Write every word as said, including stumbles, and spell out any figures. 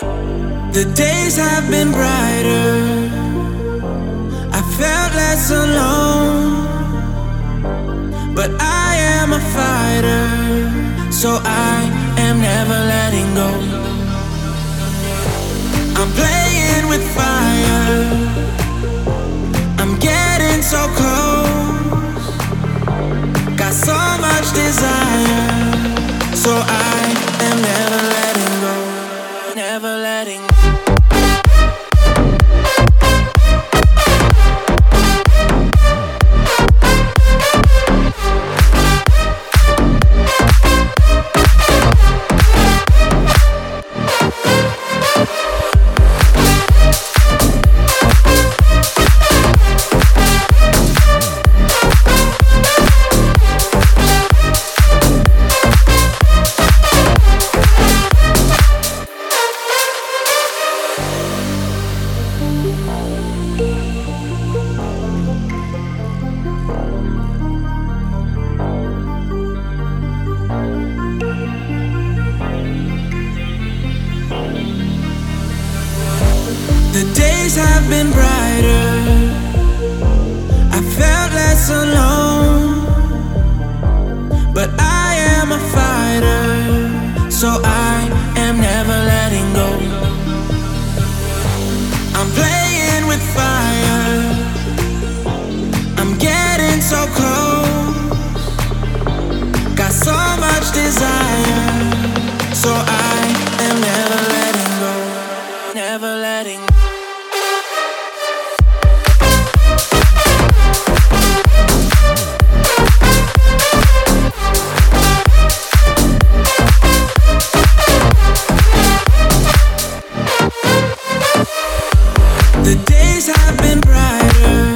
The days have been brighter. I felt less alone. But I am a fighter, so I am never letting go. I'm playing with fire. I'm getting so close. Got so much desire, so I am never letting go. Never letting go. The days have been brighter. I felt less alone. But I am a fighter, so I am never letting go. I'm playing with fire. I'm getting so close. Got so much desire, so I am never letting go. Never letting go. The days have been brighter.